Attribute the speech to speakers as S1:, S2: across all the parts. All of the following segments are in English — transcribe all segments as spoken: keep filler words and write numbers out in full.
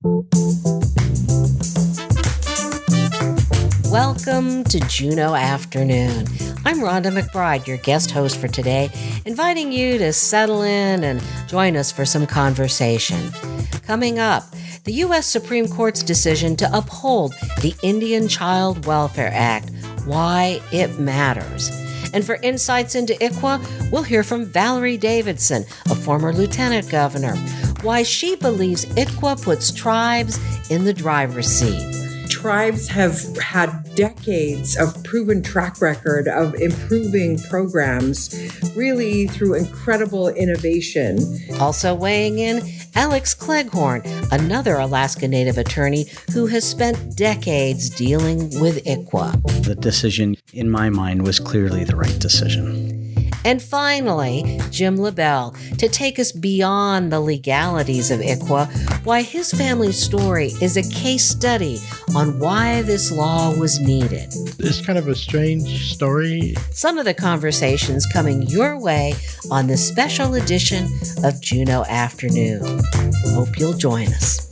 S1: Welcome to Juneau Afternoon. I'm Rhonda McBride, your guest host for today, inviting you to settle in and join us for some conversation. Coming up, the U S Supreme Court's decision to uphold the Indian Child Welfare Act, why it matters. And for insights into I C W A, we'll hear from Valerie Davidson, a former lieutenant governor, why she believes I C W A puts tribes in the driver's seat.
S2: Tribes have had decades of proven track record of improving programs, really through incredible innovation.
S1: Also weighing in, Alex Cleghorn, another Alaska Native attorney who has spent decades dealing with I C W A.
S3: The decision, in my mind, was clearly the right decision.
S1: And finally, Jim LaBelle, to take us beyond the legalities of I C W A, why his family's story is a case study on why this law was needed.
S4: It's kind of a strange story.
S1: Some of the conversations coming your way on this special edition of Juneau Afternoon. Hope you'll join us.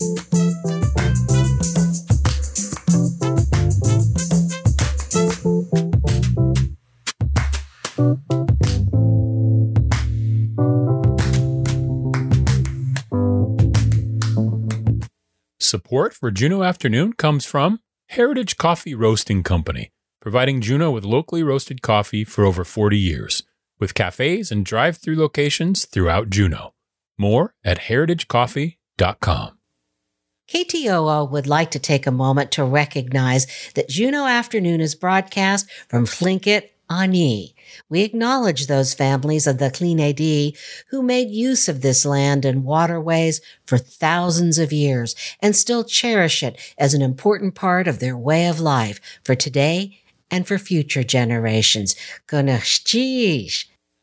S5: Support for Juneau Afternoon comes from Heritage Coffee Roasting Company, providing Juneau with locally roasted coffee for over forty years, with cafes and drive-through locations throughout Juneau. More at heritage coffee dot com.
S1: K T O O would like to take a moment to recognize that Juneau Afternoon is broadcast from Tlingit, Ani. We acknowledge those families of the Tline who made use of this land and waterways for thousands of years and still cherish it as an important part of their way of life for today and for future generations. Gunashchish.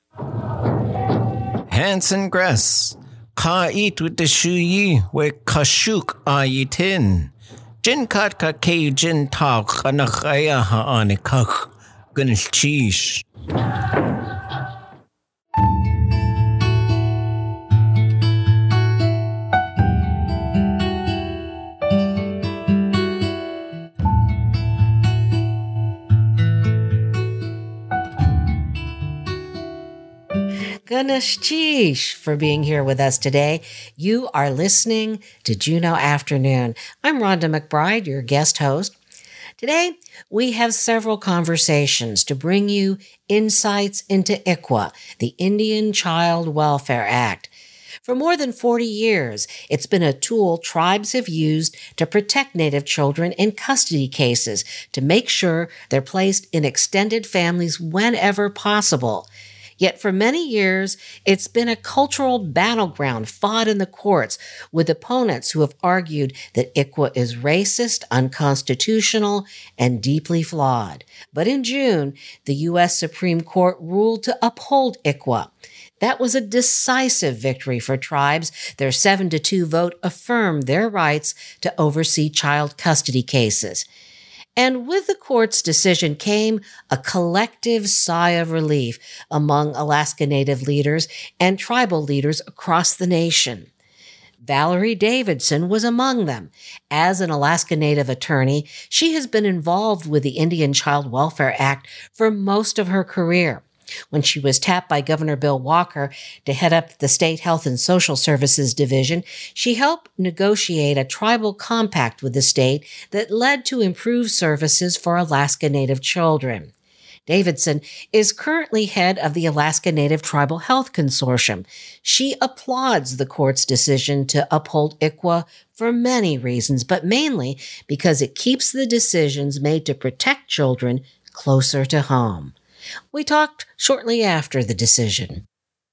S6: Hanson Gress. Ka eat with the shuyi we kashuk ayitin. Jin kat ka ke jin tak anakaya ha anikak. Gunashchish.
S1: Gunashchish for being here with us today. You are listening to Juneau Afternoon. I'm Rhonda McBride, your guest host. Today, we have several conversations to bring you insights into I C W A, the Indian Child Welfare Act. For more than forty years, it's been a tool tribes have used to protect Native children in custody cases to make sure they're placed in extended families whenever possible. Yet for many years, it's been a cultural battleground fought in the courts with opponents who have argued that I C W A is racist, unconstitutional, and deeply flawed. But in June, the U S Supreme Court ruled to uphold I C W A. That was a decisive victory for tribes. Their seven to two vote affirmed their rights to oversee child custody cases. And with the court's decision came a collective sigh of relief among Alaska Native leaders and tribal leaders across the nation. Valerie Davidson was among them. As an Alaska Native attorney, she has been involved with the Indian Child Welfare Act for most of her career. When she was tapped by Governor Bill Walker to head up the State Health and Social Services Division, she helped negotiate a tribal compact with the state that led to improved services for Alaska Native children. Davidson is currently head of the Alaska Native Tribal Health Consortium. She applauds the court's decision to uphold I C W A for many reasons, but mainly because it keeps the decisions made to protect children closer to home. We talked shortly after the decision.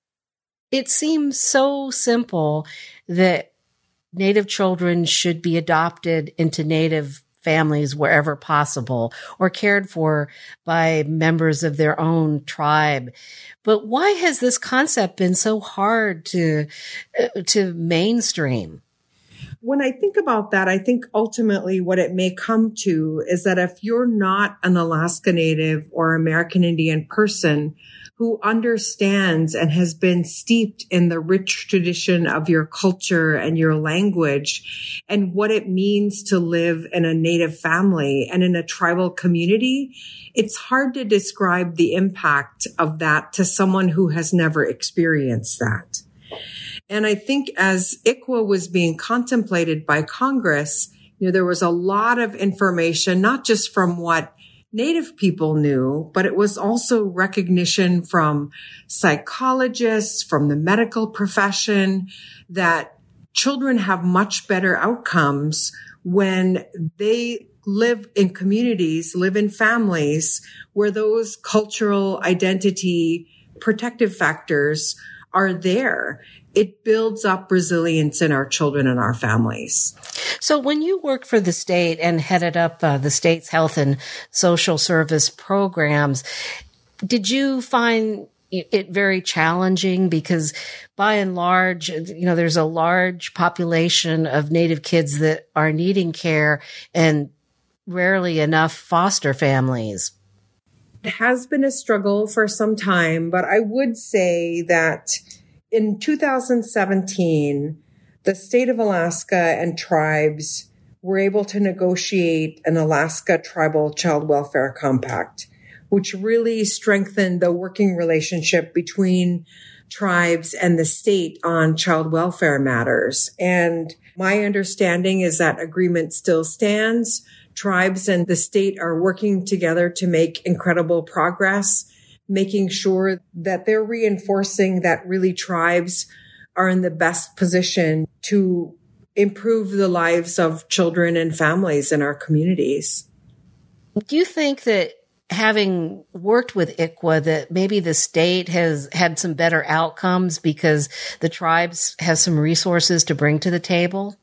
S1: It seems so simple that Native children should be adopted into Native families wherever possible or cared for by members of their own tribe. But why has this concept been so hard to, uh, to mainstream?
S2: When I think about that, I think ultimately what it may come to is that if you're not an Alaska Native or American Indian person who understands and has been steeped in the rich tradition of your culture and your language and what it means to live in a Native family and in a tribal community, it's hard to describe the impact of that to someone who has never experienced that. And I think as I C W A was being contemplated by Congress, you know, there was a lot of information, not just from what Native people knew, but it was also recognition from psychologists, from the medical profession, that children have much better outcomes when they live in communities, live in families where those cultural identity protective factors are there. It builds up resilience in our children and our families.
S1: So when you worked for the state and headed up uh, the state's health and social service programs, did you find it very challenging? Because by and large, you know, there's a large population of Native kids that are needing care and rarely enough foster families.
S2: It has been a struggle for some time, but I would say that in two thousand seventeen, the state of Alaska and tribes were able to negotiate an Alaska Tribal Child Welfare Compact, which really strengthened the working relationship between tribes and the state on child welfare matters. And my understanding is that agreement still stands. Tribes and the state are working together to make incredible progress, making sure that they're reinforcing that really tribes are in the best position to improve the lives of children and families in our communities.
S1: Do you think that having worked with I C W A, that maybe the state has had some better outcomes because the tribes have some resources to bring to the table?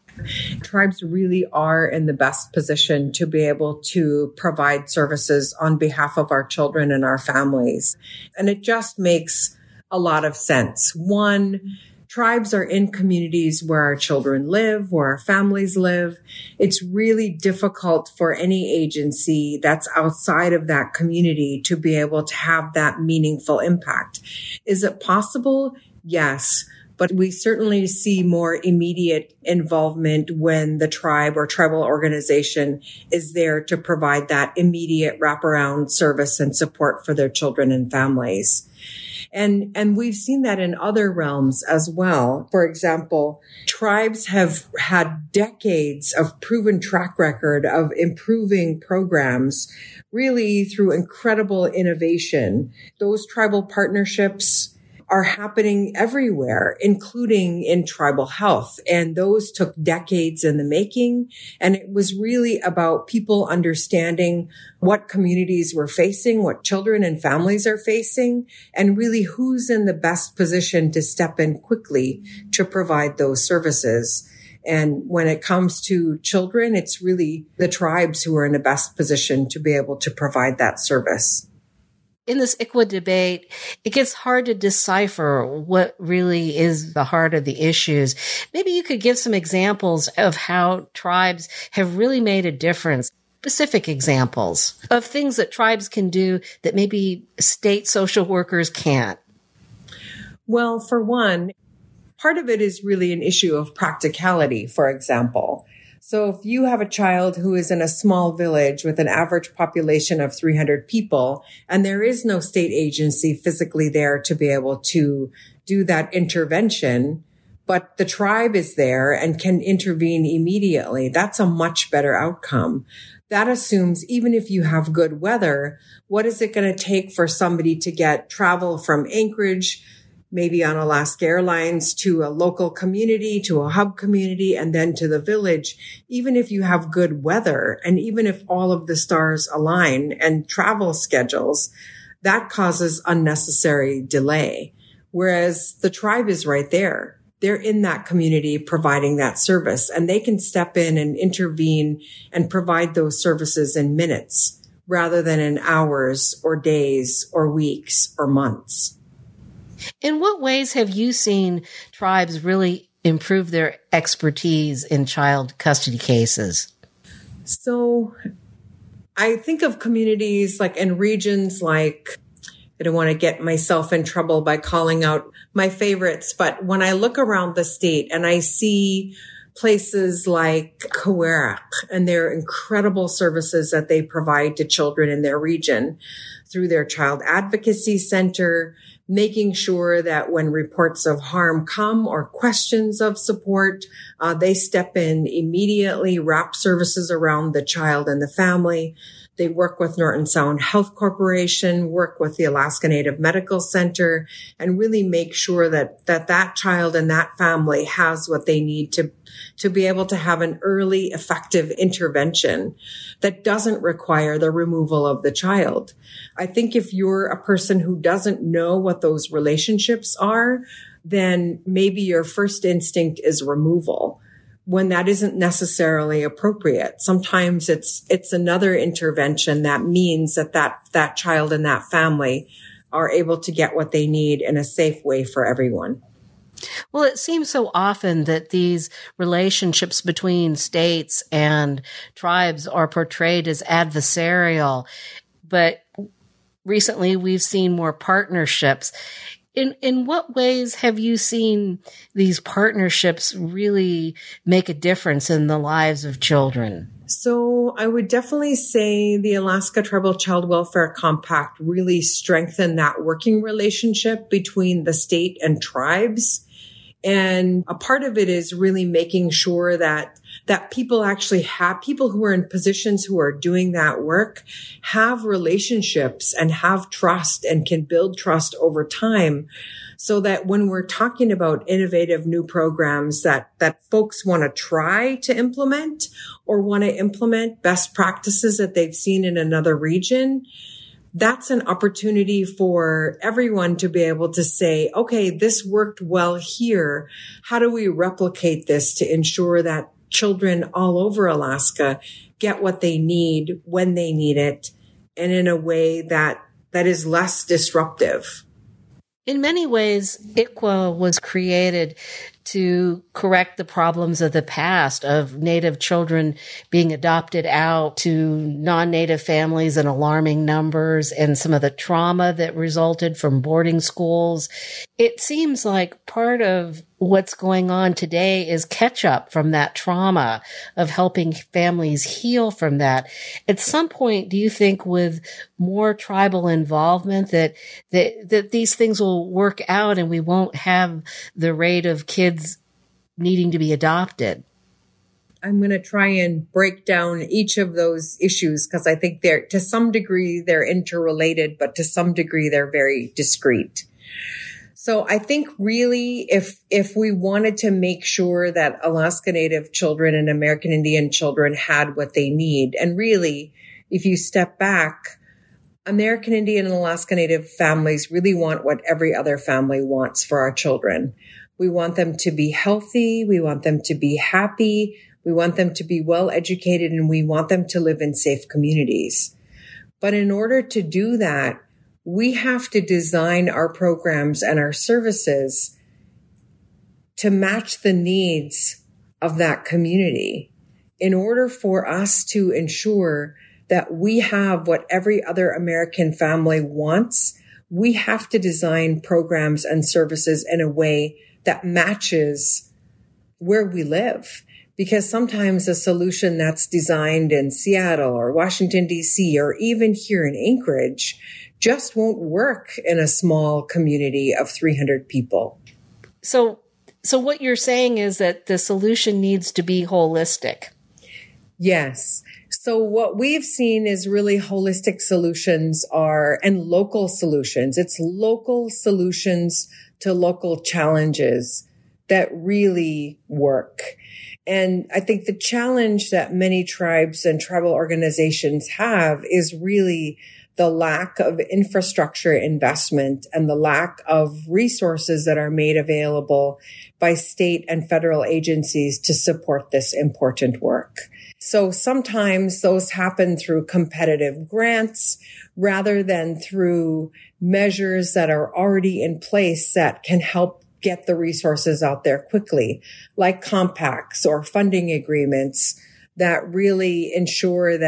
S2: Tribes really are in the best position to be able to provide services on behalf of our children and our families. And it just makes a lot of sense. One, tribes are in communities where our children live, where our families live. It's really difficult for any agency that's outside of that community to be able to have that meaningful impact. Is it possible? Yes. But we certainly see more immediate involvement when the tribe or tribal organization is there to provide that immediate wraparound service and support for their children and families. And, and we've seen that in other realms as well. For example, tribes have had decades of proven track record of improving programs, really through incredible innovation. Those tribal partnerships are happening everywhere, including in tribal health. And those took decades in the making. And it was really about people understanding what communities were facing, what children and families are facing, and really who's in the best position to step in quickly to provide those services. And when it comes to children, it's really the tribes who are in the best position to be able to provide that service.
S1: In this I C W A debate, it gets hard to decipher what really is the heart of the issues. Maybe you could give some examples of how tribes have really made a difference, specific examples of things that tribes can do that maybe state social workers can't.
S2: Well, for one, part of it is really an issue of practicality, for example. So if you have a child who is in a small village with an average population of three hundred people, and there is no state agency physically there to be able to do that intervention, but the tribe is there and can intervene immediately, that's a much better outcome. That assumes even if you have good weather, what is it going to take for somebody to get travel from Anchorage, maybe on Alaska Airlines, to a local community, to a hub community, and then to the village? Even if you have good weather, and even if all of the stars align and travel schedules, that causes unnecessary delay. Whereas the tribe is right there. They're in that community providing that service, and they can step in and intervene and provide those services in minutes rather than in hours or days or weeks or months.
S1: In what ways have you seen tribes really improve their expertise in child custody cases?
S2: So I think of communities like in regions like I don't want to get myself in trouble by calling out my favorites, but when I look around the state and I see places like Cowarak and their incredible services that they provide to children in their region through their child advocacy center, making sure that when reports of harm come or questions of support, uh, they step in immediately, wrap services around the child and the family. They work with Norton Sound Health Corporation, work with the Alaska Native Medical Center, and really make sure that that, that child and that family has what they need to, to be able to have an early, effective intervention that doesn't require the removal of the child. I think if you're a person who doesn't know what those relationships are, then maybe your first instinct is removal, when that isn't necessarily appropriate. Sometimes it's, it's another intervention that means that, that that child and that family are able to get what they need in a safe way for everyone.
S1: Well, it seems so often that these relationships between states and tribes are portrayed as adversarial, but recently we've seen more partnerships. In in what ways have you seen these partnerships really make a difference in the lives of children?
S2: So I would definitely say the Alaska Tribal Child Welfare Compact really strengthened that working relationship between the state and tribes. And a part of it is really making sure that that people actually have, people who are in positions who are doing that work have relationships and have trust and can build trust over time, so that when we're talking about innovative new programs that, that folks want to try to implement or want to implement best practices that they've seen in another region, that's an opportunity for everyone to be able to say, okay, this worked well here. How do we replicate this to ensure that children all over Alaska get what they need when they need it, and in a way that, that is less disruptive?
S1: In many ways, I C W A was created to correct the problems of the past of Native children being adopted out to non-Native families in alarming numbers and some of the trauma that resulted from boarding schools. It seems like part of what's going on today is catch up from that trauma of helping families heal from that. At some point, do you think with more tribal involvement that, that, that these things will work out and we won't have the rate of kids needing to be adopted?
S2: I'm going to try and break down each of those issues because I think they're, to some degree, they're interrelated, but to some degree, they're very discrete. So I think really if, if we wanted to make sure that Alaska Native children and American Indian children had what they need, and really, if you step back, American Indian and Alaska Native families really want what every other family wants for our children. We want them to be healthy. We want them to be happy. We want them to be well educated, and we want them to live in safe communities. But in order to do that, we have to design our programs and our services to match the needs of that community in order for us to ensure that we have what every other American family wants. We have to design programs and services in a way that matches where we live. Because sometimes a solution that's designed in Seattle or Washington, D C, or even here in Anchorage just won't work in a small community of three hundred people.
S1: So, so what you're saying is that the solution needs to be holistic.
S2: Yes. So what we've seen is really holistic solutions are, and local solutions. It's local solutions to local challenges that really work. And I think the challenge that many tribes and tribal organizations have is really the lack of infrastructure investment and the lack of resources that are made available by state and federal agencies to support this important work. So sometimes those happen through competitive grants rather than through measures that are already in place that can help get the resources out there quickly, like compacts or funding agreements that really ensure that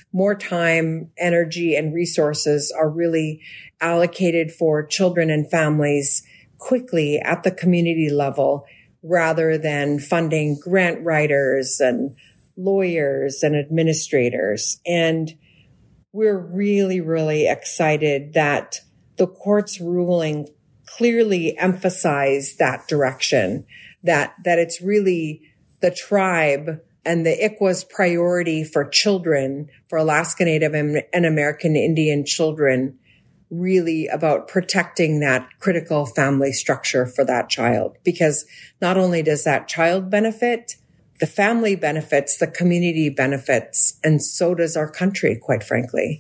S2: more time, energy, and resources are really allocated for children and families quickly at the community level rather than funding grant writers and lawyers and administrators. And we're really, really excited that the court's ruling clearly emphasized that direction, that, that it's really the tribe and the I C W A's priority for children, for Alaska Native and, and American Indian children, really about protecting that critical family structure for that child. Because not only does that child benefit, the family benefits, the community benefits, and so does our country, quite frankly.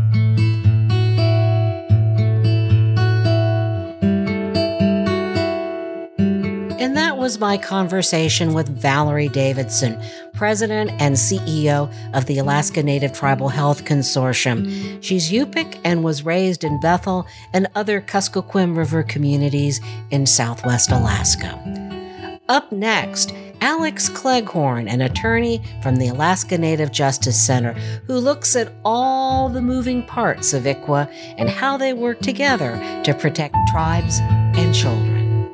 S1: And that was my conversation with Valerie Davidson, President and C E O of the Alaska Native Tribal Health Consortium. She's Yupik and was raised in Bethel and other Kuskokwim River communities in Southwest Alaska. Up next, Alex Cleghorn, an attorney from the Alaska Native Justice Center, who looks at all the moving parts of I C W A and how they work together to protect tribes and children.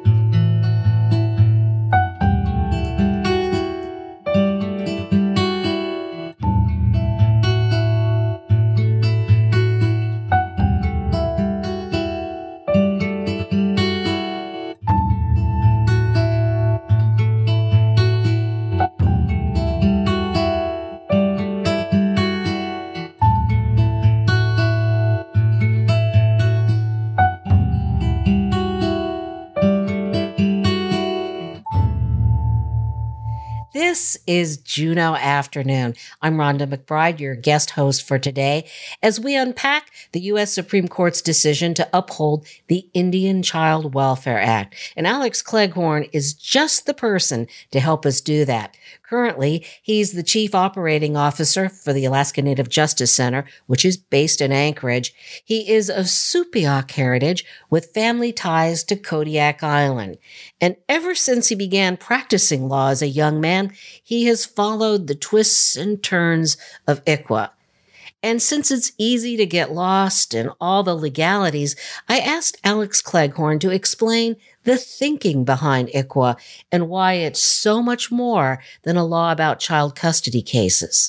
S1: This is Juneau Afternoon. I'm Rhonda McBride, your guest host for today, as we unpack the U S Supreme Court's decision to uphold the Indian Child Welfare Act. And Alex Cleghorn is just the person to help us do that. Currently, he's the Chief Operating Officer for the Alaska Native Justice Center, which is based in Anchorage. He is of Supiaq heritage with family ties to Kodiak Island. And ever since he began practicing law as a young man, he has followed the twists and turns of I C W A. And since it's easy to get lost in all the legalities, I asked Alex Cleghorn to explain the thinking behind I C W A and why it's so much more than a law about child custody cases.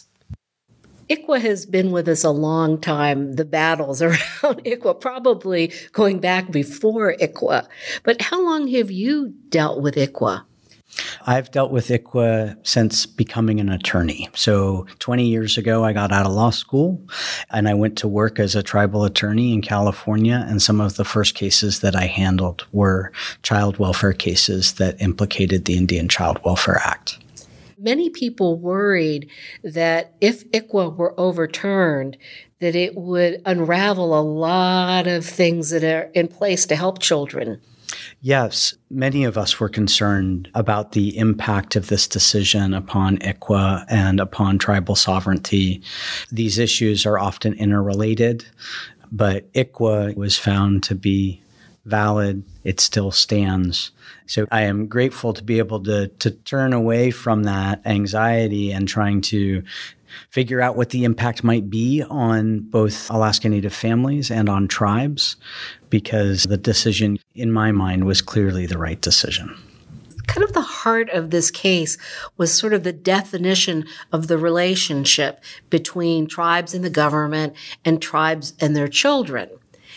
S1: I C W A has been with us a long time, the battles around I C W A, probably going back before I C W A. But how long have you dealt with I C W A?
S3: I've dealt with I C W A since becoming an attorney. So twenty years ago, I got out of law school and I went to work as a tribal attorney in California. And some of the first cases that I handled were child welfare cases that implicated the Indian Child Welfare Act.
S1: Many people worried that if I C W A were overturned, that it would unravel a lot of things that are in place to help children.
S3: Yes, many of us were concerned about the impact of this decision upon I C W A and upon tribal sovereignty. These issues are often interrelated, but I C W A was found to be valid. It still stands. So I am grateful to be able to, to turn away from that anxiety and trying to figure out what the impact might be on both Alaska Native families and on tribes, because the decision, in my mind, was clearly the right decision.
S1: Kind of the heart of this case was sort of the definition of the relationship between tribes and the government and tribes and their children.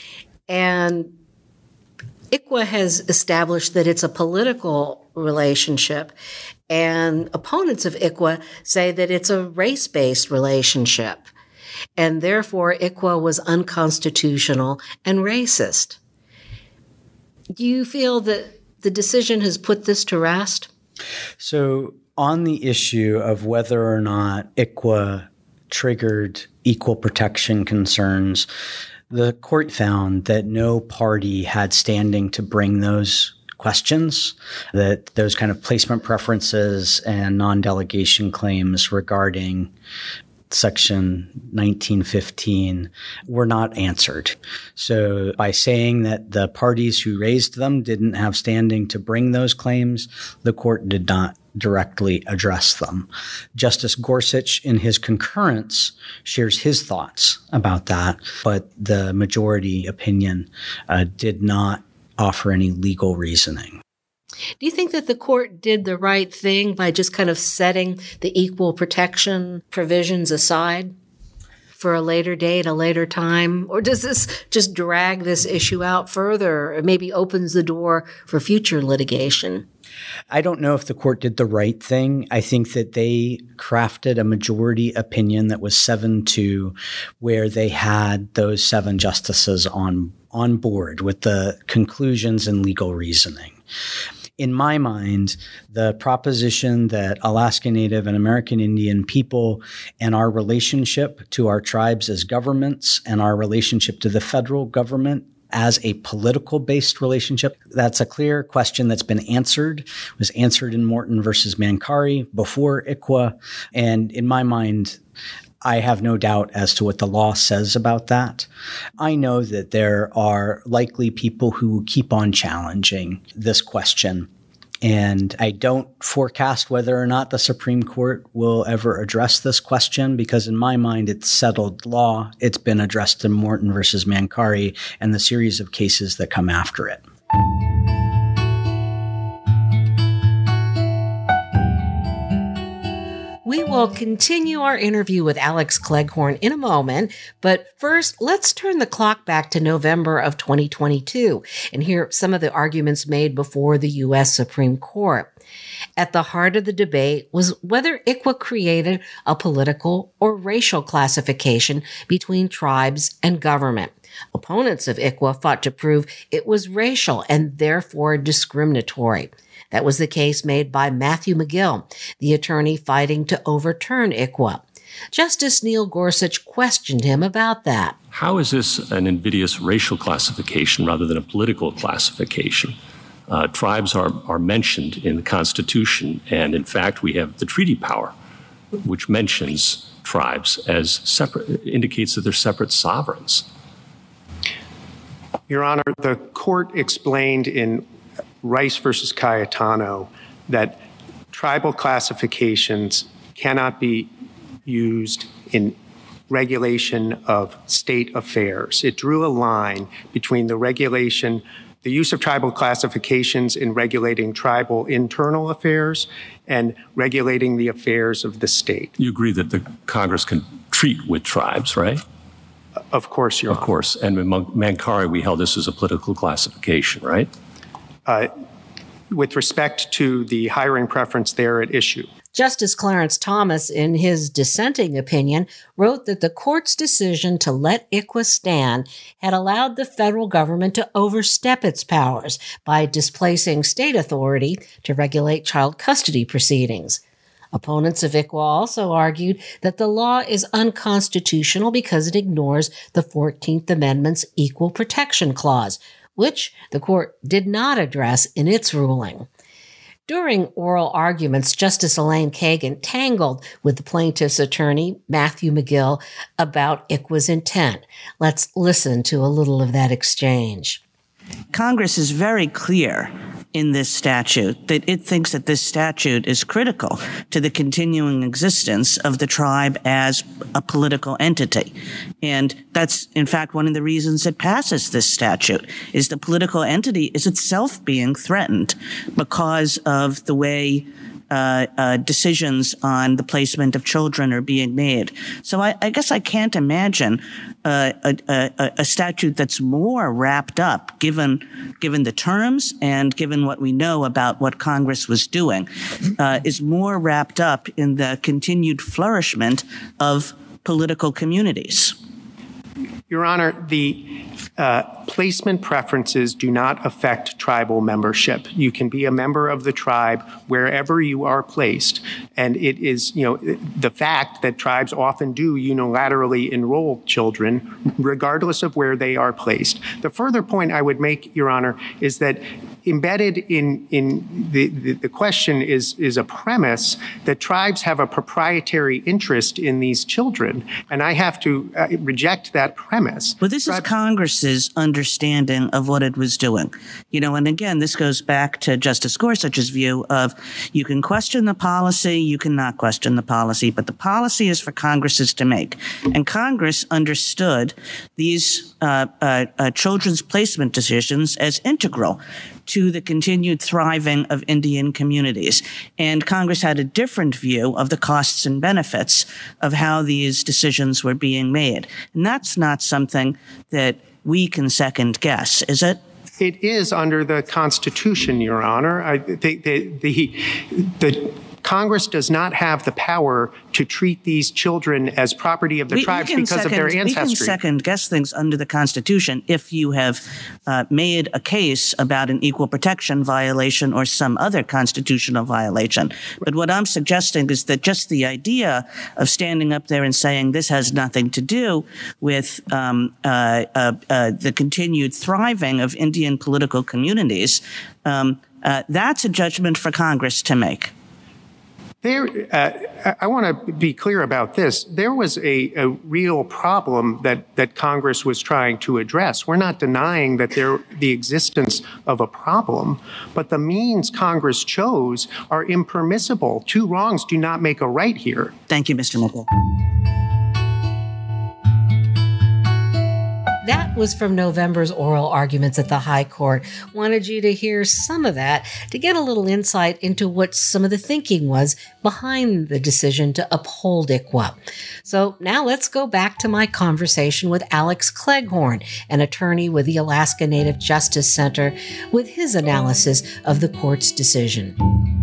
S1: And I C W A has established that it's a political relationship, and opponents of I C W A say that it's a race-based relationship, and therefore I C W A was unconstitutional and racist. Do you feel that the decision has put this to rest?
S3: So on the issue of whether or not I C W A triggered equal protection concerns, the court found that no party had standing to bring those questions, that those kind of placement preferences and non-delegation claims regarding Section nineteen fifteen were not answered. So by saying that the parties who raised them didn't have standing to bring those claims, the court did not directly address them. Justice Gorsuch, in his concurrence, shares his thoughts about that, but the majority opinion uh, did not offer any legal reasoning.
S1: Do you think that the court did the right thing by just kind of setting the equal protection provisions aside for a later date, a later time? Or does this just drag this issue out further? It maybe opens the door for future litigation?
S3: I don't know if the court did the right thing. I think that they crafted a majority opinion that was seven two, where they had those seven justices on, on board with the conclusions and legal reasoning. In my mind, the proposition that Alaska Native and American Indian people and our relationship to our tribes as governments and our relationship to the federal government as a political-based relationship, that's a clear question that's been answered. It was answered in Morton versus Mancari before I C W A. And in my mind, I have no doubt as to what the law says about that. I know that there are likely people who keep on challenging this question, and I don't forecast whether or not the Supreme Court will ever address this question, because in my mind, it's settled law. It's been addressed in Morton versus Mancari and the series of cases that come after it.
S1: We will continue our interview with Alex Cleghorn in a moment, but first, let's turn the clock back to November of twenty twenty-two and hear some of the arguments made before the U S Supreme Court. At the heart of the debate was whether I C W A created a political or racial classification between tribes and government. Opponents of I C W A fought to prove it was racial and therefore discriminatory. That was the case made by Matthew McGill, the attorney fighting to overturn I C W A. Justice Neil Gorsuch questioned him about that.
S7: How is this an invidious racial classification rather than a political classification? Uh, tribes are, are mentioned in the Constitution, and in fact, we have the treaty power, which mentions tribes as separate, indicates that they're separate sovereigns.
S8: Your Honor, the court explained in Rice versus Cayetano that tribal classifications cannot be used in regulation of state affairs. It drew a line between the regulation, the use of tribal classifications in regulating tribal internal affairs and regulating the affairs of the state.
S7: You agree that the Congress can treat with tribes, right?
S8: Of course, Your Honor.
S7: Of course. And in Mancari, we held this as a political classification, right?
S8: Uh, with respect to the hiring preference there at issue.
S1: Justice Clarence Thomas, in his dissenting opinion, wrote that the court's decision to let I C W A stand had allowed the federal government to overstep its powers by displacing state authority to regulate child custody proceedings. Opponents of I C W A also argued that the law is unconstitutional because it ignores the fourteenth Amendment's Equal Protection Clause, which the court did not address in its ruling. During oral arguments, Justice Elaine Kagan tangled with the plaintiff's attorney, Matthew McGill, about I C W A's intent. Let's listen to a little of that exchange.
S9: Congress is very clear in this statute that it thinks that this statute is critical to the continuing existence of the tribe as a political entity. And that's, in fact, one of the reasons it passes this statute, is the political entity is itself being threatened because of the way Uh, uh, decisions on the placement of children are being made. So I, I guess I can't imagine uh, a, a, a statute that's more wrapped up, given given the terms and given what we know about what Congress was doing, uh, is more wrapped up in the continued flourishment of political communities.
S8: Your Honor, the uh, placement preferences do not affect tribal membership. You can be a member of the tribe wherever you are placed. And it is, you know, the fact that tribes often do unilaterally enroll children, regardless of where they are placed. The further point I would make, Your Honor, is that embedded in, in the, the, the question is, is a premise that tribes have a proprietary interest in these children. And I have to uh, reject that premise.
S9: Well, this
S8: Tribes-
S9: is Congress's understanding of what it was doing. You know, and again, this goes back to Justice Gorsuch's view of you can question the policy, you cannot question the policy, but the policy is for Congresses to make. And Congress understood these uh, uh, uh, children's placement decisions as integral to the continued thriving of Indian communities. And Congress had a different view of the costs and benefits of how these decisions were being made. And that's not something that we can second guess, is it?
S8: It is under the Constitution, Your Honor. I, the, the, the, the Congress does not have the power to treat these children as property of the
S9: we,
S8: tribes
S9: we
S8: because
S9: second,
S8: of their ancestry.
S9: We can second guess things under the Constitution if you have uh, made a case about an equal protection violation or some other constitutional violation. But what I'm suggesting is that just the idea of standing up there and saying this has nothing to do with um, uh, uh, uh, the continued thriving of Indian political communities, um, uh, that's a judgment for Congress to make.
S8: There, uh, I want to be clear about this. There was a, a real problem that, that Congress was trying to address. We're not denying that there the existence of a problem, but the means Congress chose are impermissible. Two wrongs do not make a right here.
S9: Thank you, Mister Mitchell.
S1: That was from November's oral arguments at the High Court. Wanted you to hear some of that to get a little insight into what some of the thinking was behind the decision to uphold I C W A. So now let's go back to my conversation with Alex Cleghorn, an attorney with the Alaska Native Justice Center, with his analysis of the court's decision.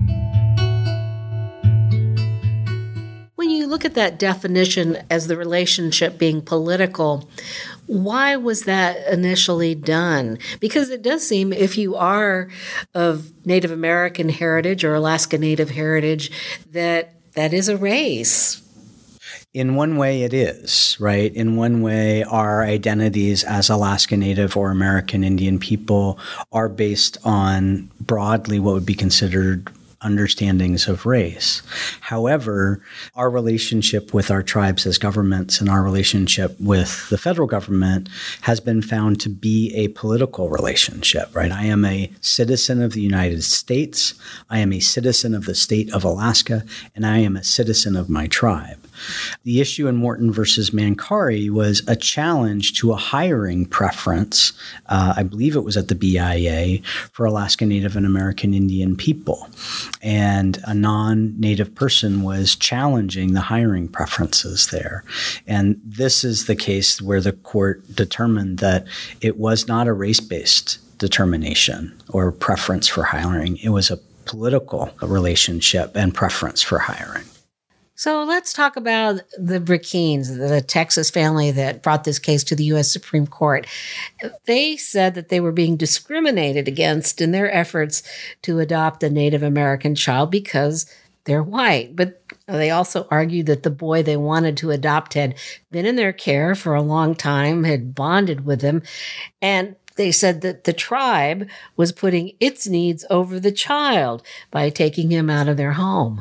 S1: When you look at that definition as the relationship being political, why was that initially done? Because it does seem if you are of Native American heritage or Alaska Native heritage, that that is a race.
S3: In one way, it is, right? In one way, our identities as Alaska Native or American Indian people are based on broadly what would be considered understandings of race. However, our relationship with our tribes as governments and our relationship with the federal government has been found to be a political relationship, right? I am a citizen of the United States. I am a citizen of the state of Alaska, and I am a citizen of my tribe. The issue in Morton versus Mancari was a challenge to a hiring preference, uh, I believe it was at the B I A, for Alaska Native and American Indian people. And a non-Native person was challenging the hiring preferences there. And this is the case where the court determined that it was not a race-based determination or preference for hiring. It was a political relationship and preference for hiring.
S1: So let's talk about the Brakeens, the Texas family that brought this case to the U S Supreme Court. They said that they were being discriminated against in their efforts to adopt a Native American child because they're white. But they also argued that the boy they wanted to adopt had been in their care for a long time, had bonded with them, and they said that the tribe was putting its needs over the child by taking him out of their home.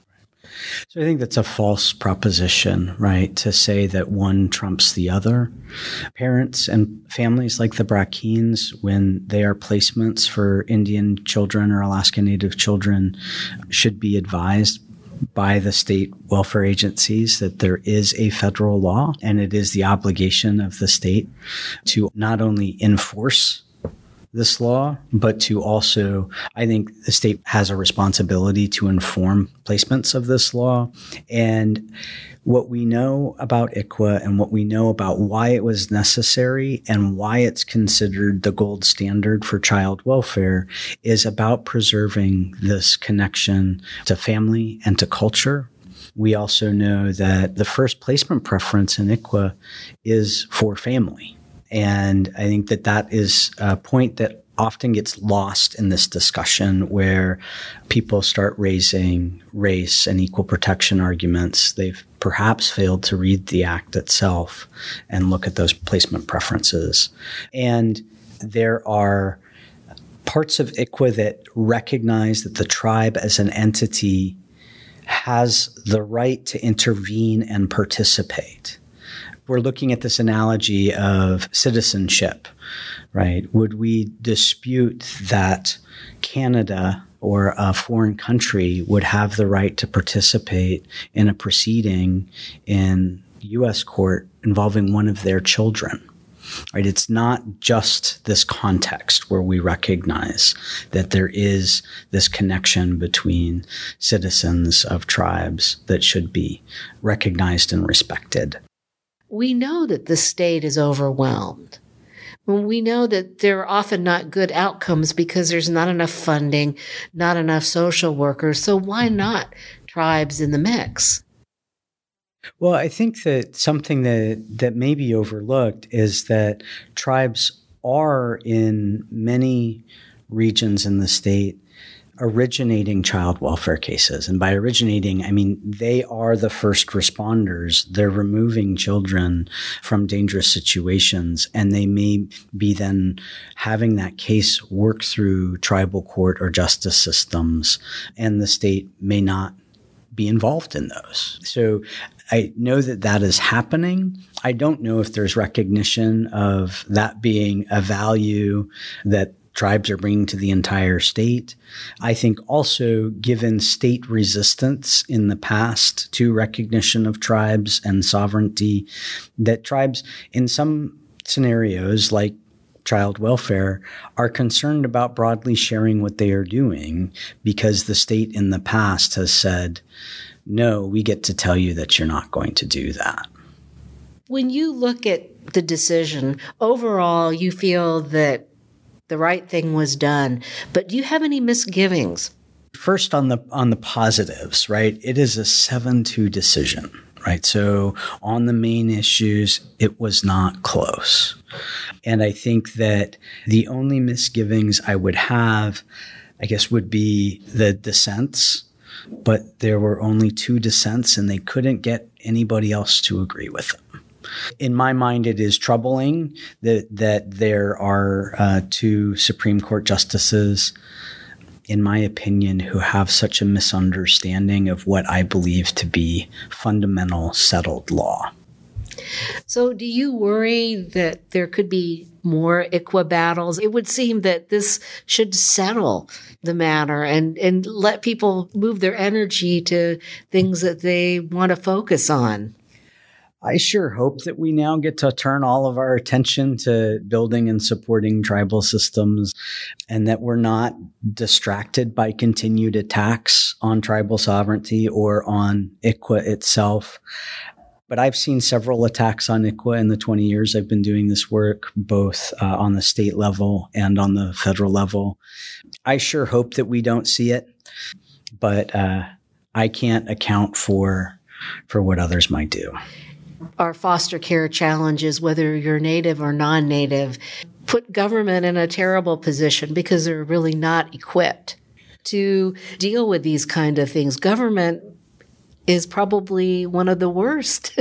S3: So I think that's a false proposition, right, to say that one trumps the other. Parents and families like the Brakeens, when they are placements for Indian children or Alaska Native children, should be advised by the state welfare agencies that there is a federal law, and it is the obligation of the state to not only enforce this law, but to also, I think the state has a responsibility to inform placements of this law. And what we know about I C W A and what we know about why it was necessary and why it's considered the gold standard for child welfare is about preserving this connection to family and to culture. We also know that the first placement preference in I C W A is for family. And I think that that is a point that often gets lost in this discussion where people start raising race and equal protection arguments. They've perhaps failed to read the act itself and look at those placement preferences. And there are parts of I C W A that recognize that the tribe as an entity has the right to intervene and participate. We're looking at this analogy of citizenship, right? Would we dispute that Canada or a foreign country would have the right to participate in a proceeding in U S court involving one of their children? Right? It's not just this context where we recognize that there is this connection between citizens of tribes that should be recognized and respected.
S1: We know that the state is overwhelmed. We know that there are often not good outcomes because there's not enough funding, not enough social workers. So why not tribes in the mix?
S3: Well, I think that something that, that may be overlooked is that tribes are in many regions in the state originating child welfare cases. And by originating, I mean they are the first responders. They're removing children from dangerous situations, and they may be then having that case work through tribal court or justice systems, and the state may not be involved in those. So I know that that is happening. I don't know if there's recognition of that being a value that tribes are bringing to the entire state. I think also, given state resistance in the past to recognition of tribes and sovereignty, that tribes in some scenarios, like child welfare, are concerned about broadly sharing what they are doing because the state in the past has said, no, we get to tell you that you're not going to do that.
S1: When you look at the decision, overall, you feel that the right thing was done, but do you have any misgivings?
S3: First, on the on the positives, right? It is a seven two decision, right? So on the main issues, it was not close. And I think that the only misgivings I would have, I guess, would be the dissents, but there were only two dissents and they couldn't get anybody else to agree with them. In my mind, it is troubling that that there are uh, two Supreme Court justices, in my opinion, who have such a misunderstanding of what I believe to be fundamental settled law.
S1: So do you worry that there could be more I C W A battles? It would seem that this should settle the matter and, and let people move their energy to things that they want to focus on.
S3: I sure hope that we now get to turn all of our attention to building and supporting tribal systems, and that we're not distracted by continued attacks on tribal sovereignty or on I C W A itself. But I've seen several attacks on I C W A in the twenty years I've been doing this work, both uh, on the state level and on the federal level. I sure hope that we don't see it, but uh, I can't account for for what others might do.
S1: Our foster care challenges, whether you're native or non-native, put government in a terrible position because they're really not equipped to deal with these kind of things. Government is probably one of the worst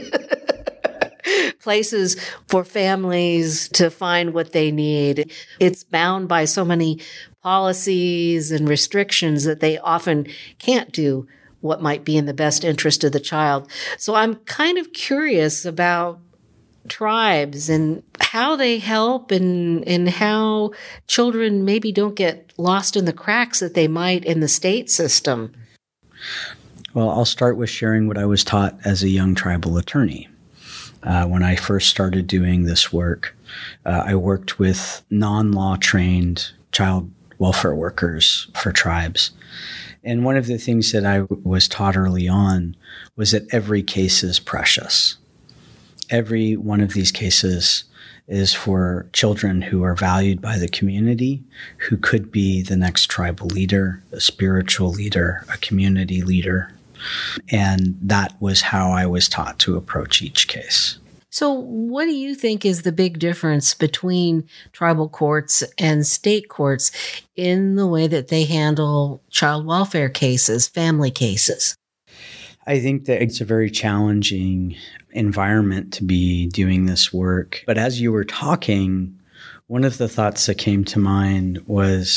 S1: places for families to find what they need. It's bound by so many policies and restrictions that they often can't do what might be in the best interest of the child. So I'm kind of curious about tribes and how they help and, and how children maybe don't get lost in the cracks that they might in the state system.
S3: Well, I'll start with sharing what I was taught as a young tribal attorney. Uh, when I first started doing this work, uh, I worked with non-law trained child welfare workers for tribes. And one of the things that I was taught early on was that every case is precious. Every one of these cases is for children who are valued by the community, who could be the next tribal leader, a spiritual leader, a community leader. And that was how I was taught to approach each case.
S1: So what do you think is the big difference between tribal courts and state courts in the way that they handle child welfare cases, family cases?
S3: I think that it's a very challenging environment to be doing this work. But as you were talking, one of the thoughts that came to mind was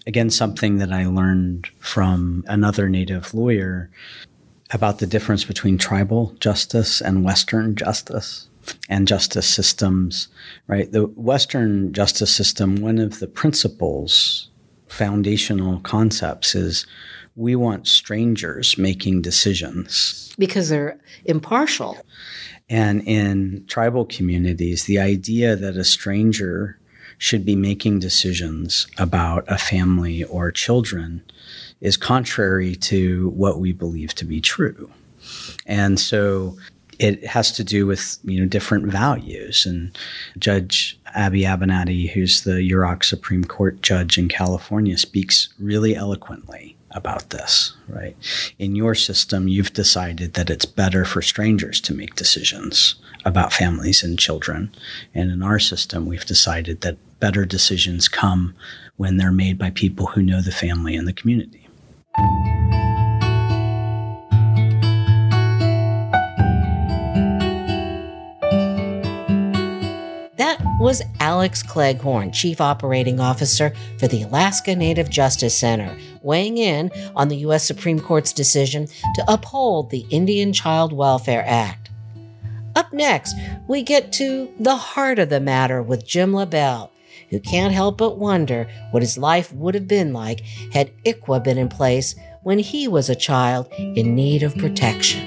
S3: Again, something that I learned from another Native lawyer about the difference between tribal justice and Western justice and justice systems, right? The Western justice system, one of the principles, foundational concepts is we want strangers making decisions.
S1: Because they're impartial.
S3: And in tribal communities, the idea that a stranger should be making decisions about a family or children is contrary to what we believe to be true. And so it has to do with, you know, different values. And Judge Abby Abernathy, who's the Yurok Supreme Court judge in California, speaks really eloquently about this, right? In your system, you've decided that it's better for strangers to make decisions about families and children. And in our system, we've decided that better decisions come when they're made by people who know the family and the community.
S1: That was Alex Cleghorn, Chief Operating Officer for the Alaska Native Justice Center, weighing in on the U S Supreme Court's decision to uphold the Indian Child Welfare Act. Up next, we get to the heart of the matter with Jim LaBelle, who can't help but wonder what his life would have been like had I C W A been in place when he was a child in need of protection.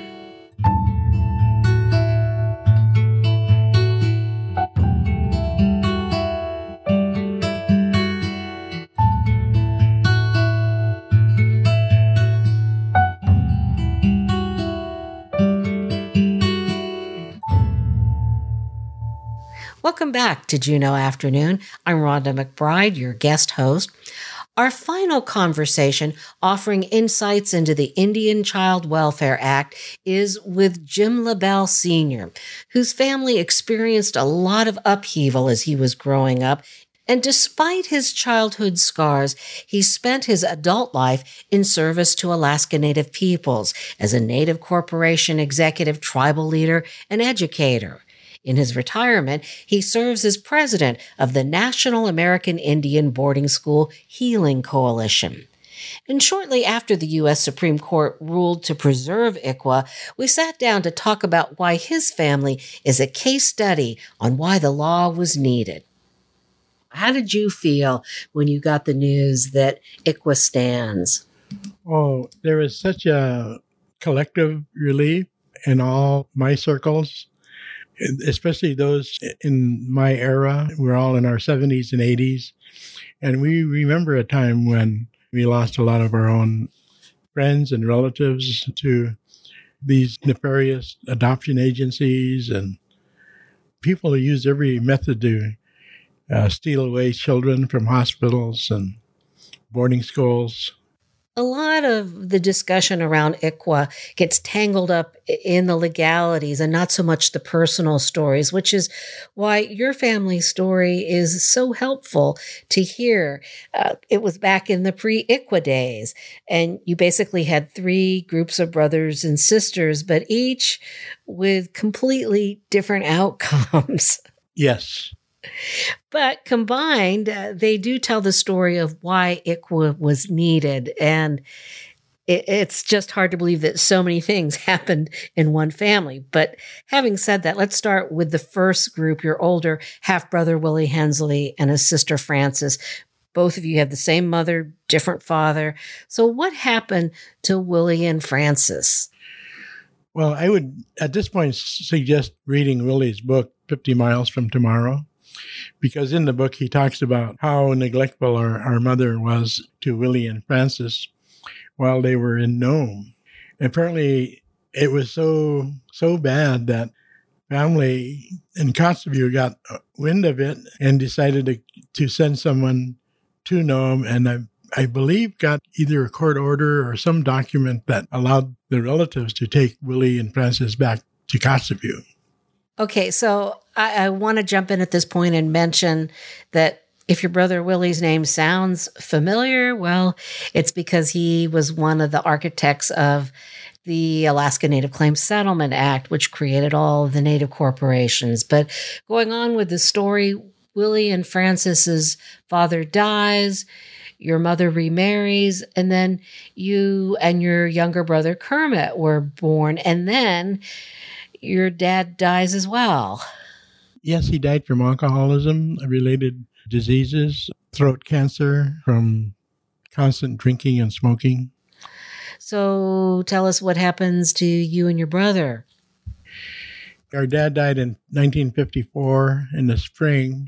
S1: Welcome back to Juneau Afternoon. I'm Rhonda McBride, your guest host. Our final conversation, offering insights into the Indian Child Welfare Act, is with Jim LaBelle Senior, whose family experienced a lot of upheaval as he was growing up. And despite his childhood scars, he spent his adult life in service to Alaska Native peoples as a Native Corporation executive, tribal leader, and educator. In his retirement, he serves as president of the National American Indian Boarding School Healing Coalition. And shortly after the U S Supreme Court ruled to preserve I C W A, we sat down to talk about why his family is a case study on why the law was needed. How did you feel when you got the news that I C W A stands?
S4: Oh, there was such a collective relief in all my circles, especially those in my era. We're all in our seventies and eighties. And we remember a time when we lost a lot of our own friends and relatives to these nefarious adoption agencies and people who use every method to uh, steal away children from hospitals and boarding schools.
S1: A lot of the discussion around I C W A gets tangled up in the legalities and not so much the personal stories, which is why your family story is so helpful to hear. Uh, it was back in the pre-I C W A days, and you basically had three groups of brothers and sisters, but each with completely different outcomes.
S4: Yes.
S1: But combined, uh, they do tell the story of why I C W A was needed. And it, it's just hard to believe that so many things happened in one family. But having said that, let's start with the first group, your older half-brother, Willie Hensley, and his sister, Frances. Both of you have the same mother, different father. So what happened to Willie and Frances?
S4: Well, I would, at this point, suggest reading Willie's book, fifty miles from Tomorrow. Because in the book, he talks about how neglectful our, our mother was to Willie and Frances while they were in Nome. Apparently, it was so so bad that family in Kotzebue got wind of it and decided to, to send someone to Nome, and I, I believe got either a court order or some document that allowed the relatives to take Willie and Frances back to Kotzebue.
S1: Okay, so I, I want to jump in at this point and mention that if your brother Willie's name sounds familiar, well, it's because he was one of the architects of the Alaska Native Claims Settlement Act, which created all of the Native corporations. But going on with the story, Willie and Frances's father dies. your mother remarries, and then you and your younger brother Kermit were born, and then your dad dies as well.
S4: Yes, he died from alcoholism, related diseases, throat cancer from constant drinking and smoking.
S1: So tell us what happens to you and your brother.
S4: Our dad died in nineteen fifty-four in the spring.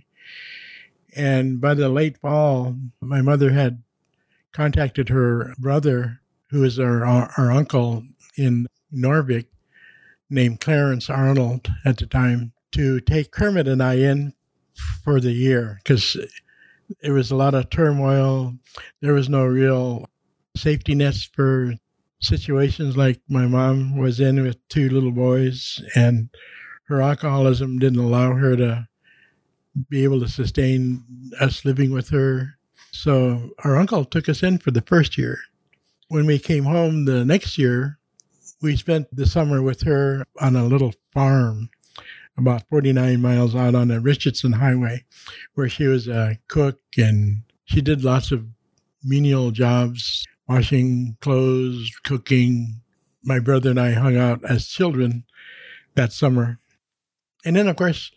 S4: And by the late fall, my mother had contacted her brother, who is our, our, our uncle in Norvik, named Clarence Arnold at the time, to take Kermit and I in for the year, because there was a lot of turmoil. There was no real safety nets for situations like my mom was in with two little boys, and her alcoholism didn't allow her to be able to sustain us living with her. So our uncle took us in for the first year. When we came home the next year, we spent the summer with her on a little farm about forty-nine miles out on the Richardson Highway, where she was a cook, and she did lots of menial jobs, washing clothes, cooking. My brother and I hung out as children that summer. And then, of course,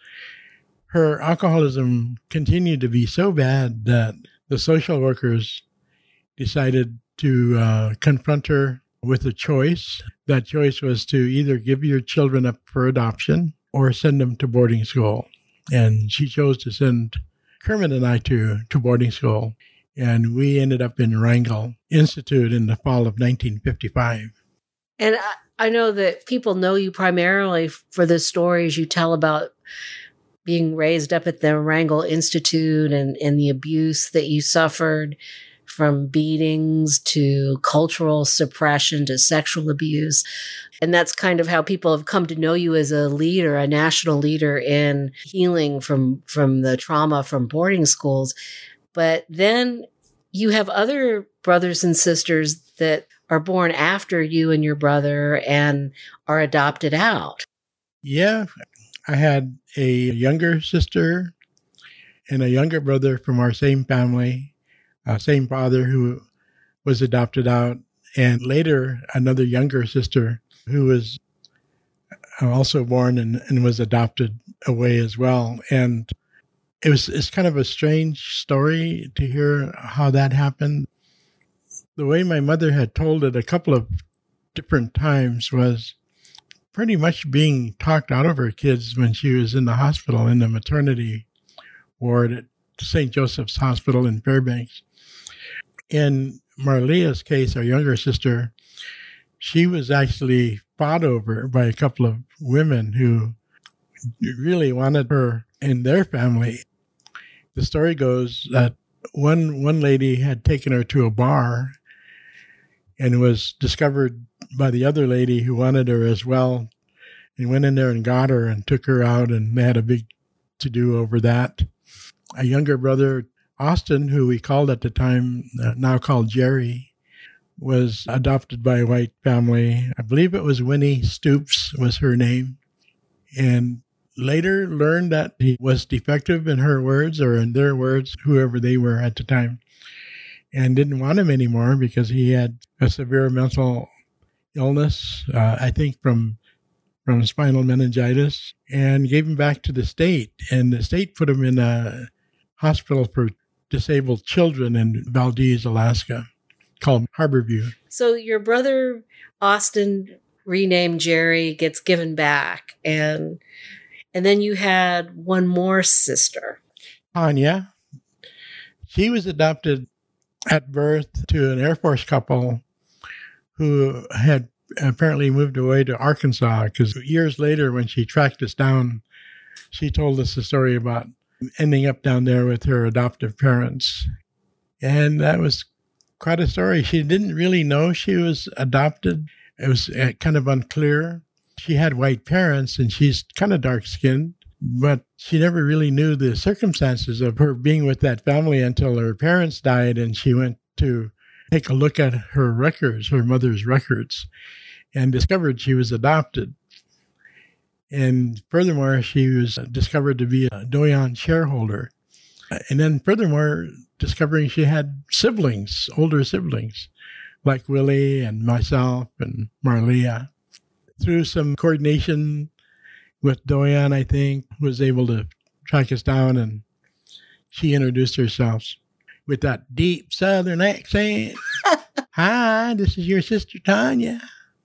S4: her alcoholism continued to be so bad that the social workers decided to uh, confront her with a choice. That choice was to either give your children up for adoption or send them to boarding school. And she chose to send Kermit and I to, to boarding school. And we ended up in Wrangell Institute in the fall of nineteen fifty-five.
S1: And I, I know that people know you primarily for the stories you tell about being raised up at the Wrangell Institute and, and the abuse that you suffered, from beatings to cultural suppression to sexual abuse. And that's kind of how people have come to know you as a leader, a national leader in healing from, from the trauma from boarding schools. But then you have other brothers and sisters that are born after you and your brother and are adopted out.
S4: Yeah, I had a younger sister and a younger brother from our same family, uh, same father, who was adopted out, and later another younger sister who was also born and, and was adopted away as well. And it was it's kind of a strange story to hear how that happened. The way my mother had told it a couple of different times was pretty much being talked out of her kids when she was in the hospital, in the maternity ward at Saint Joseph's Hospital in Fairbanks. In Marlia's case, our younger sister, she was actually fought over by a couple of women who really wanted her in their family. The story goes that one one lady had taken her to a bar and was discovered by the other lady who wanted her as well, and went in there and got her and took her out, and they had a big to-do over that. A younger brother, Austin, who we called at the time, uh, now called Jerry, was adopted by a white family. I believe it was Winnie Stoops was her name, and later learned that he was defective in her words, or in their words, whoever they were at the time, and didn't want him anymore because he had a severe mental illness, uh, I think from from spinal meningitis, and gave him back to the state. And the state put him in a hospital for disabled children in Valdez, Alaska, called Harborview.
S1: So your brother, Austin, renamed Jerry, gets given back, and and then you had one more sister.
S4: Tanya. She was adopted at birth to an Air Force couple who had apparently moved away to Arkansas, because years later when she tracked us down, she told us the story about ending up down there with her adoptive parents. And that was quite a story. She didn't really know she was adopted. It was kind of unclear. She had white parents and she's kind of dark-skinned, but she never really knew the circumstances of her being with that family until her parents died, and she went to take a look at her records, her mother's records, and discovered she was adopted. And furthermore, she was discovered to be a Doyon shareholder. And then furthermore, discovering she had siblings, older siblings, like Willie and myself and Marlia. Through some coordination with Doyan, I think, was able to track us down, and she introduced herself with that deep Southern accent. Hi, this is your sister Tanya.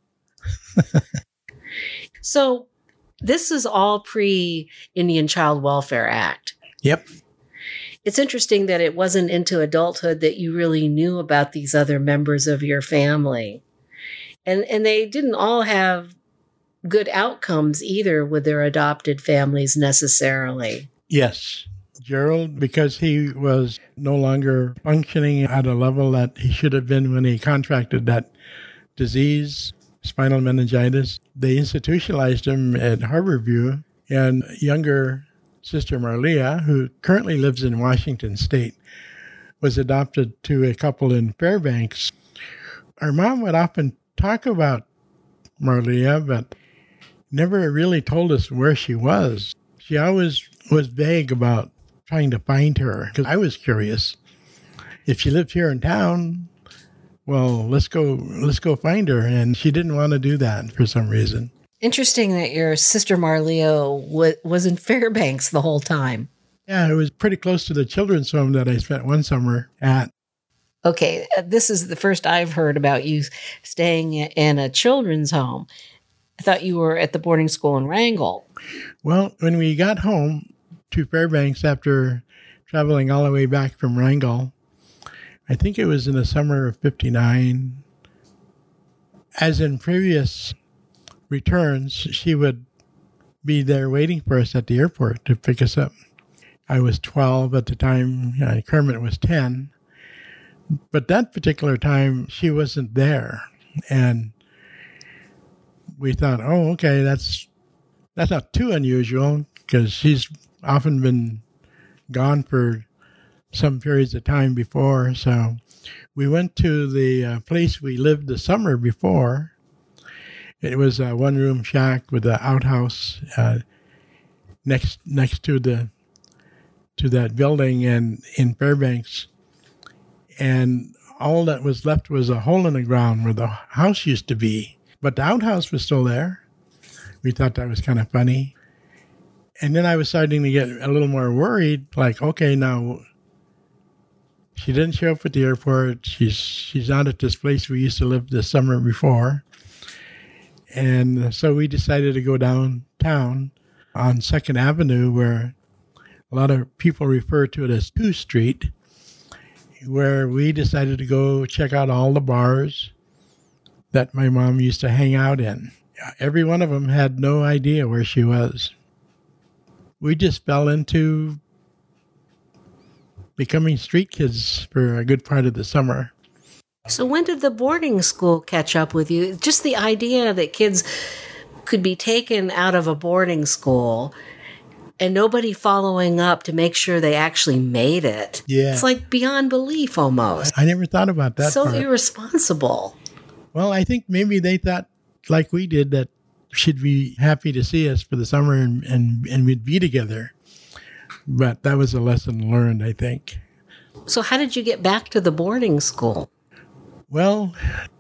S1: So this is all pre-Indian Child Welfare Act.
S4: Yep.
S1: It's interesting that it wasn't into adulthood that you really knew about these other members of your family. And and they didn't all have good outcomes either with their adopted families necessarily.
S4: Yes. Gerald, because he was no longer functioning at a level that he should have been when he contracted that disease, spinal meningitis, they institutionalized him at Harborview, and younger sister Marlia, who currently lives in Washington State, was adopted to a couple in Fairbanks. Our mom would often talk about Marlia, but never really told us where she was. She always was vague about trying to find her, because I was curious. If she lived here in town, well, let's go, let's go find her. And she didn't want to do that for some reason.
S1: Interesting that your sister Marlia w- was in Fairbanks the whole time.
S4: Yeah, it was pretty close to the children's home that I spent one summer at.
S1: Okay, this is the first I've heard about you staying in a children's home. I thought you were at the boarding school in Wrangell.
S4: Well, when we got home to Fairbanks after traveling all the way back from Wrangell, I think it was in the summer of fifty-nine. As in previous returns, she would be there waiting for us at the airport to pick us up. I was twelve at the time, uh, Kermit was ten. But that particular time, she wasn't there. And we thought, oh, okay, that's that's not too unusual, because she's often been gone for some periods of time before. So we went to the uh, place we lived the summer before. It was a one-room shack with an outhouse uh, next next to the to that building and in Fairbanks. And all that was left was a hole in the ground where the house used to be. But the outhouse was still there. We thought that was kind of funny. And then I was starting to get a little more worried, like, okay, now she didn't show up at the airport. She's she's not at this place we used to live the summer before. And so we decided to go downtown on Second Avenue, where a lot of people refer to it as two Street, where we decided to go check out all the bars that my mom used to hang out in. Every one of them had no idea where she was. We just fell into becoming street kids for a good part of the summer.
S1: So when did the boarding school catch up with you? Just the idea that kids could be taken out of a boarding school and nobody following up to make sure they actually made it.
S4: Yeah.
S1: It's like beyond belief almost.
S4: I never thought about that
S1: So
S4: part.
S1: irresponsible.
S4: Well, I think maybe they thought, like we did, that she'd be happy to see us for the summer and, and, and we'd be together. But that was a lesson learned, I think.
S1: So how did you get back to the boarding school?
S4: Well,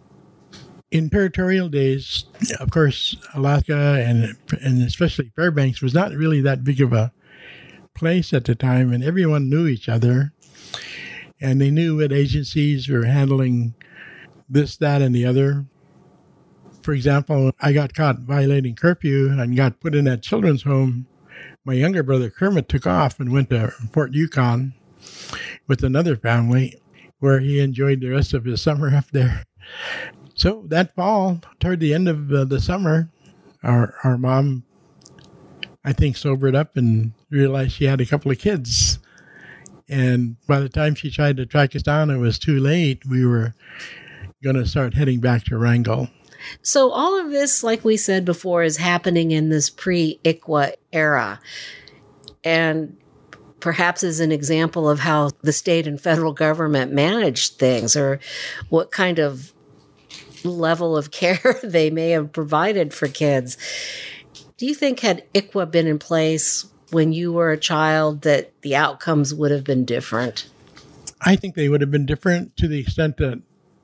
S4: in territorial days, of course, Alaska and and especially Fairbanks was not really that big of a place at the time, and everyone knew each other, and they knew what agencies were handling this, that, and the other. For example, I got caught violating curfew and got put in that children's home. My younger brother Kermit took off and went to Fort Yukon with another family, where he enjoyed the rest of his summer up there. So that fall, toward the end of uh, the summer, our our mom, I think, sobered up and realized she had a couple of kids. And by the time she tried to track us down, it was too late. We were going to start heading back to Wrangell.
S1: So all of this, like we said before, is happening in this pre-I C W A era. And perhaps as an example of how the state and federal government managed things, or what kind of level of care they may have provided for kids. Do you think had I C W A been in place when you were a child that the outcomes would have been different?
S4: I think they would have been different to the extent that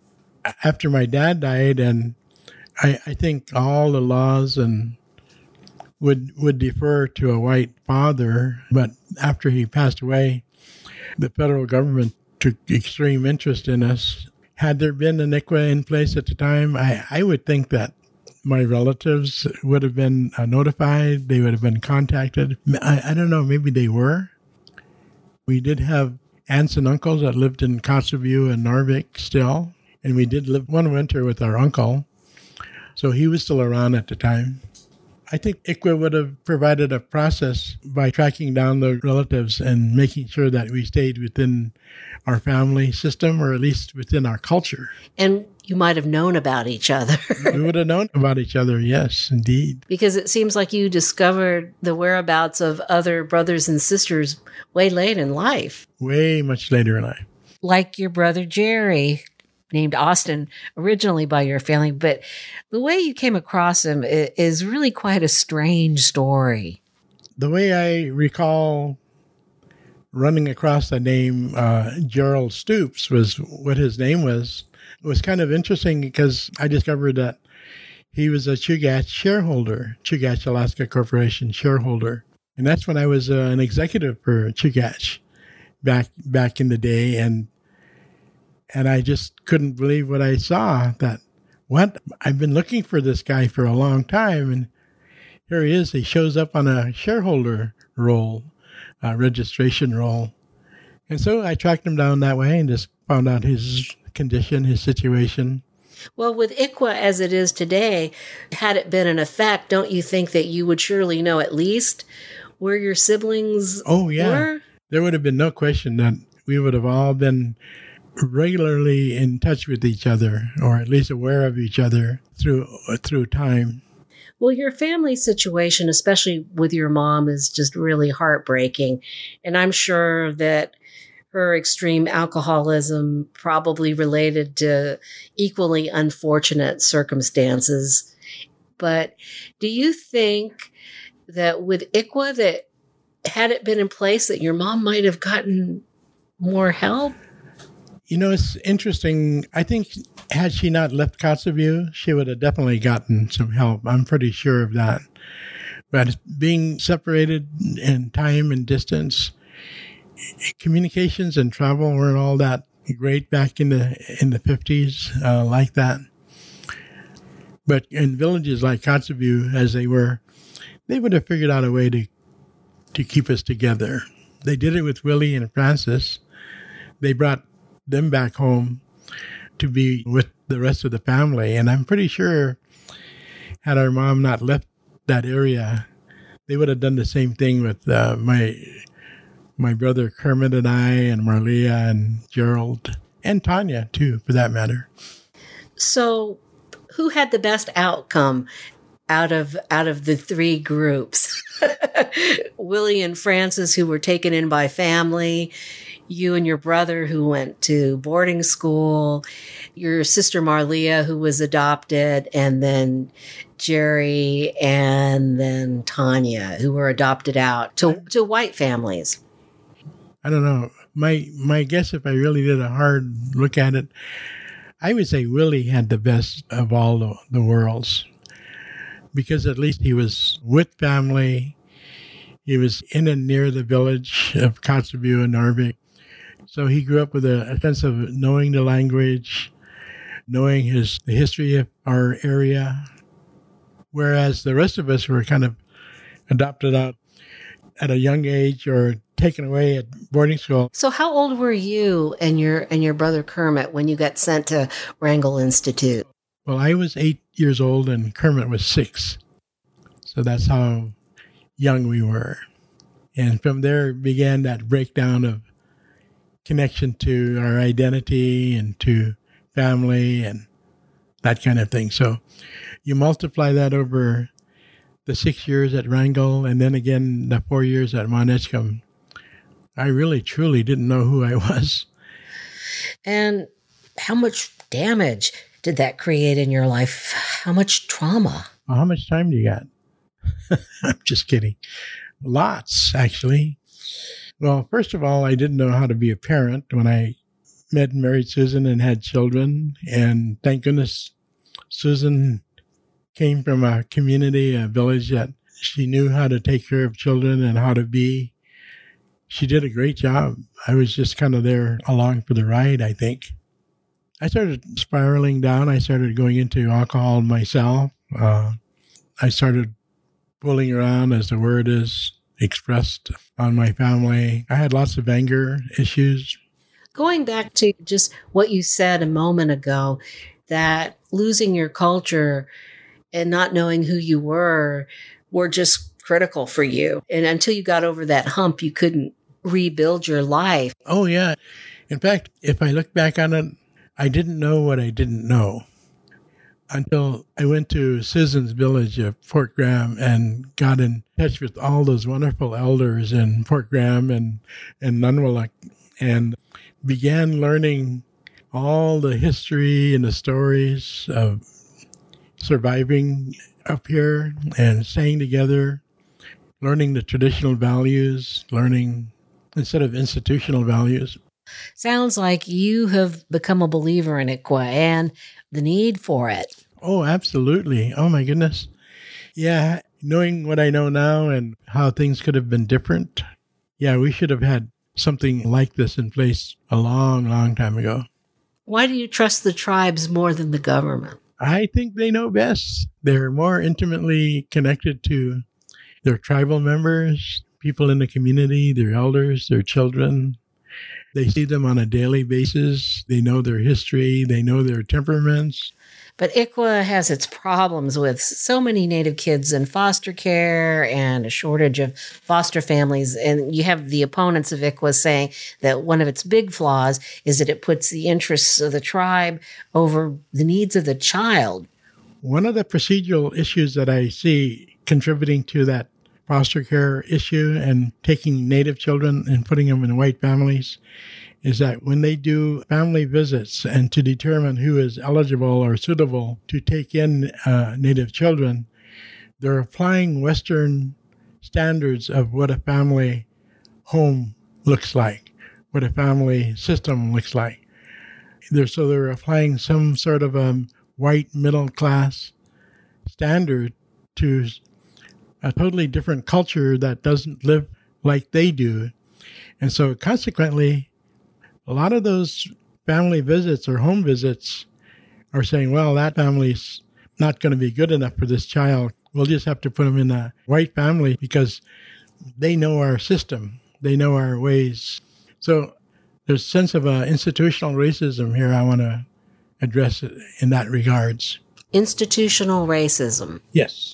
S4: after my dad died, and I, I think all the laws and would would defer to a white father, but after he passed away, the federal government took extreme interest in us. Had there been an I C W A in place at the time, I, I would think that my relatives would have been uh, notified. They would have been contacted. I, I don't know, maybe they were. We did have aunts and uncles that lived in Kotzebue and Narvik still, and we did live one winter with our uncle, so he was still around at the time. I think I C W A would have provided a process by tracking down the relatives and making sure that we stayed within our family system, or at least within our culture.
S1: And you might have known about each other.
S4: We would have known about each other, yes, indeed.
S1: Because it seems like you discovered the whereabouts of other brothers and sisters way late in life.
S4: Way much later in life.
S1: Like your brother Jerry, named Austin originally by your family, but the way you came across him is really quite a strange story.
S4: The way I recall running across the name uh, Gerald Stoops was what his name was. It was kind of interesting because I discovered that he was a Chugach shareholder, Chugach Alaska Corporation shareholder. And that's when I was uh, an executive for Chugach back back in the day. And and I just couldn't believe what I saw, that, what? I've been looking for this guy for a long time. And here he is. He shows up on a shareholder roll, uh, registration roll. And so I tracked him down that way and just found out his condition, his situation.
S1: Well, with I C W A as it is today, had it been in effect, don't you think that you would surely know at least where your siblings
S4: oh, yeah.
S1: were?
S4: There would have been no question that we would have all been regularly in touch with each other, or at least aware of each other through through time.
S1: Well, your family situation, especially with your mom, is just really heartbreaking. And I'm sure that her extreme alcoholism probably related to equally unfortunate circumstances. But do you think that with I C W A, that had it been in place, that your mom might have gotten more help?
S4: You know, it's interesting. I think had she not left Kotzebue, she would have definitely gotten some help. I'm pretty sure of that. But being separated in time and distance, communications and travel weren't all that great back in the in the fifties, uh, like that. But in villages like Kotzebue, as they were, they would have figured out a way to to keep us together. They did it with Willie and Francis. They brought them back home to be with the rest of the family. And I'm pretty sure had our mom not left that area, they would have done the same thing with uh, my my brother Kermit and I, and Marlia and Gerald, and Tanya too, for that matter.
S1: So who had the best outcome out of out of the three groups? Willie and Francis, who were taken in by family, you and your brother, who went to boarding school, your sister Marlia, who was adopted, and then Jerry, and then Tanya, who were adopted out to, to white families.
S4: I don't know. My my guess, if I really did a hard look at it, I would say Willie had the best of all the, the worlds, because at least he was with family. He was in and near the village of Kotzebue and Narvik. So he grew up with a, a sense of knowing the language, knowing his the history of our area, whereas the rest of us were kind of adopted out at a young age or taken away at boarding school.
S1: So how old were you and your and your brother Kermit when you got sent to Wrangell Institute?
S4: Well, I was eight years old and Kermit was six. So that's how young we were. And from there began that breakdown of connection to our identity and to family and that kind of thing. So you multiply that over the six years at Wrangell and then again the four years at Mount Edgecombe. I really, truly didn't know who I was.
S1: And how much damage did that create in your life? How much trauma?
S4: Well, how much time do you got? I'm just kidding. Lots, actually. Well, first of all, I didn't know how to be a parent when I met and married Susan and had children. And thank goodness Susan came from a community, a village that she knew how to take care of children and how to be. She did a great job. I was just kind of there along for the ride, I think. I started spiraling down. I started going into alcohol myself. Uh, I started fooling around, as the word is expressed, on my family. I had lots of anger issues.
S1: Going back to just what you said a moment ago, that losing your culture and not knowing who you were were just critical for you. And until you got over that hump, you couldn't rebuild your life.
S4: Oh, yeah. In fact, if I look back on it, I didn't know what I didn't know until I went to Susan's village of Fort Graham and got in touch with all those wonderful elders in Fort Graham and, and Nunwaluk, and began learning all the history and the stories of surviving up here and staying together, learning the traditional values, learning instead of institutional values.
S1: Sounds like you have become a believer in I C W A and the need for it.
S4: Oh, absolutely. Oh, my goodness. Yeah, knowing what I know now and how things could have been different. Yeah, we should have had something like this in place a long, long time ago.
S1: Why do you trust the tribes more than the government?
S4: I think they know best. They're more intimately connected to their tribal members, people in the community, their elders, their children. They see them on a daily basis. They know their history. They know their temperaments.
S1: But I C W A has its problems with so many Native kids in foster care and a shortage of foster families. And you have the opponents of I C W A saying that one of its big flaws is that it puts the interests of the tribe over the needs of the child.
S4: One of the procedural issues that I see contributing to that foster care issue and taking Native children and putting them in white families is that when they do family visits and to determine who is eligible or suitable to take in uh, Native children, they're applying Western standards of what a family home looks like, what a family system looks like. They're, so they're applying some sort of a white middle class standard to a totally different culture that doesn't live like they do. And so consequently, a lot of those family visits or home visits are saying, well, that family's not going to be good enough for this child. We'll just have to put them in a white family because they know our system. They know our ways. So there's a sense of uh, institutional racism here I want to address it in that regards.
S1: Institutional racism.
S4: Yes.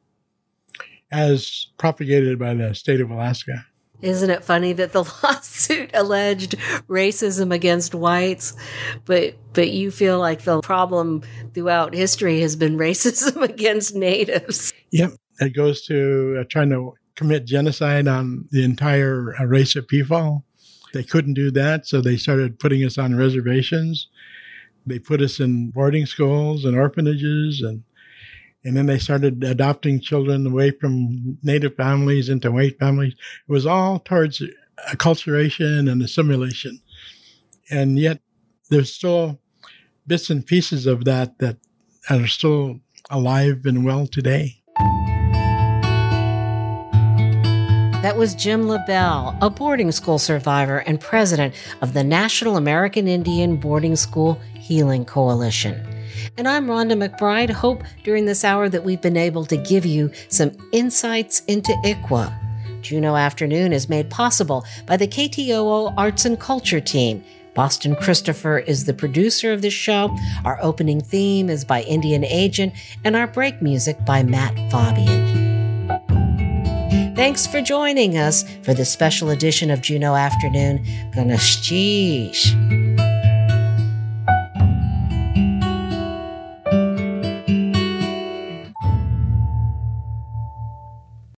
S4: As propagated by the state of Alaska.
S1: Isn't it funny that the lawsuit alleged racism against whites, but but you feel like the problem throughout history has been racism against natives?
S4: Yep. It goes to uh, trying to commit genocide on the entire uh, race of people. They couldn't do that, so they started putting us on reservations. They put us in boarding schools and orphanages, and And then they started adopting children away from Native families into white families. It was all towards acculturation and assimilation. And yet there's still bits and pieces of that that are still alive and well today.
S1: That was Jim LaBelle, a boarding school survivor and president of the National American Indian Boarding School Healing Coalition. And I'm Rhonda McBride. Hope during this hour that we've been able to give you some insights into I C W A. Juneau Afternoon is made possible by the K T O O Arts and Culture team. Boston Christopher is the producer of this show. Our opening theme is by Indian Agent, and our break music by Matt Fabian. Thanks for joining us for this special edition of Juneau Afternoon. Ganashchish.